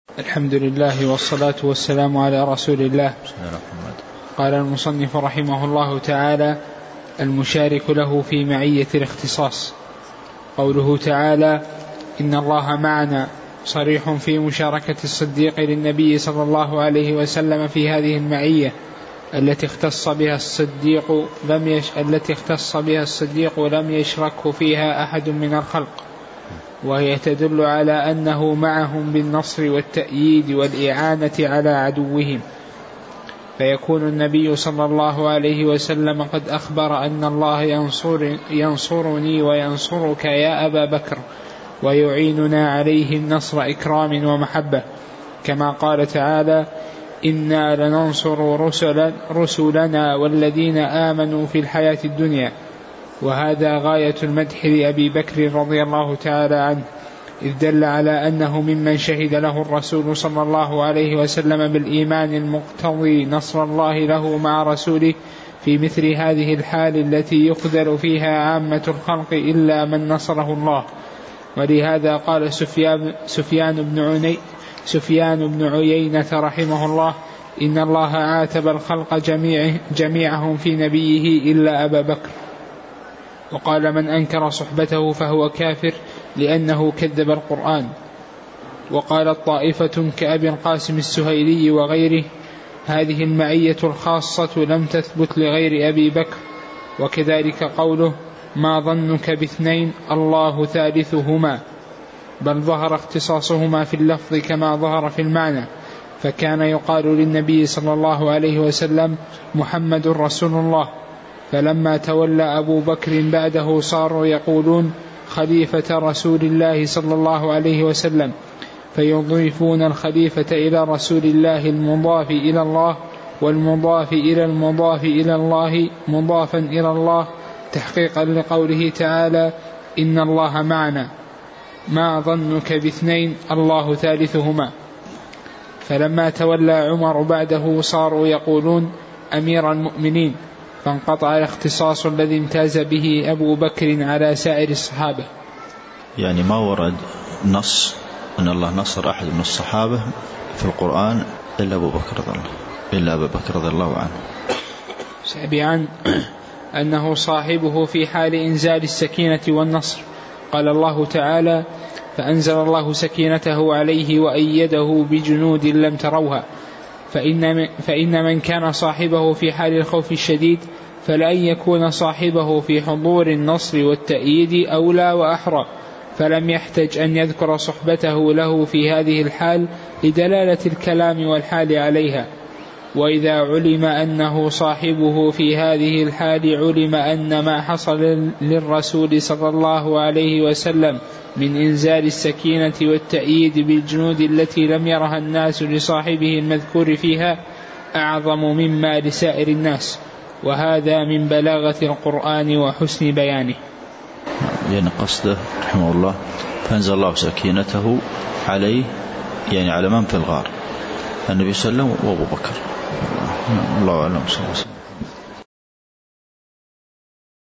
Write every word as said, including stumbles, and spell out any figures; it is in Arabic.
الحمد لله والصلاة والسلام على رسول الله. قال المصنف رحمه الله تعالى: المشارك له في معية الاختصاص. قوله تعالى: إن الله معنا صريح في مشاركة الصديق للنبي صلى الله عليه وسلم في هذه المعية التي اختص بها الصديق لم يش... التي اختص بها الصديق ولم يشركه فيها أحد من الخلق، وهي تدل على أنه معهم بالنصر والتأييد والإعانة على عدوهم، فيكون النبي صلى الله عليه وسلم قد أخبر أن الله ينصر ينصرني وينصرك يا أبا بكر، ويعيننا عليه النصر إكرام ومحبة، كما قال تعالى: إنا لننصر رسل رسلنا والذين آمنوا في الحياة الدنيا. وهذا غاية المدح لأبي بكر رضي الله تعالى عنه، إذ دل على أنه ممن شهد له الرسول صلى الله عليه وسلم بالإيمان المقتضي نصر الله له مع رسوله في مثل هذه الحال التي يخذل فيها عامة الخلق إلا من نصره الله. ولهذا قال سفيان, سفيان, بن عني سفيان بن عيينة رحمه الله: إن الله عاتب الخلق جميع جميعهم في نبيه إلا أبا بكر. وقال: من أنكر صحبته فهو كافر لأنه كذب القرآن. وقالت طائفة كأبي القاسم السهيلي وغيره: هذه المعية الخاصة لم تثبت لغير أبي بكر. وكذلك قوله: ما ظنك باثنين الله ثالثهما، بل ظهر اختصاصهما في اللفظ كما ظهر في المعنى، فكان يقال للنبي صلى الله عليه وسلم: محمد رسول الله، فلما تولى أبو بكر بعده صاروا يقولون: خليفة رسول الله صلى الله عليه وسلم، فيضيفون الخليفة إلى رسول الله المضاف إلى الله، والمضاف إلى المضاف إلى الله مضافا إلى الله، تحقيقا لقوله تعالى: إن الله معنا، ما ظنك باثنين الله ثالثهما. فلما تولى عمر بعده صاروا يقولون: أمير المؤمنين، فانقطع الاختصاص الذي امتاز به أبو بكر على سائر الصحابة. يعني ما ورد نص أن الله نصر أحد من الصحابة في القرآن إلا أبو بكر رضي الله إلا أبو بكر رضي الله عنه. سابعا أنه صاحبه في حال إنزال السكينة والنصر. قال الله تعالى: فأنزل الله سكينته عليه وأيده بجنود لم تروها. فإن, فإن من كان صاحبه في حال الخوف الشديد فلأن يكون صاحبه في حضور النصر والتأييد أولى وأحرى، فلم يحتج أن يذكر صحبته له في هذه الحال لدلالة الكلام والحال عليها. وإذا علم أنه صاحبه في هذه الحال علم أن ما حصل للرسول صلى الله عليه وسلم من إنزال السكينة والتأييد بالجنود التي لم يرها الناس لصاحبه المذكور فيها أعظم مما لسائر الناس، وهذا من بلاغة القرآن وحسن بيانه. يعني قصده رحمه الله: فأنزل الله سكينته عليه، يعني على من في الغار، النبي صلى الله عليه وسلم وأبو بكر. الله أعلم.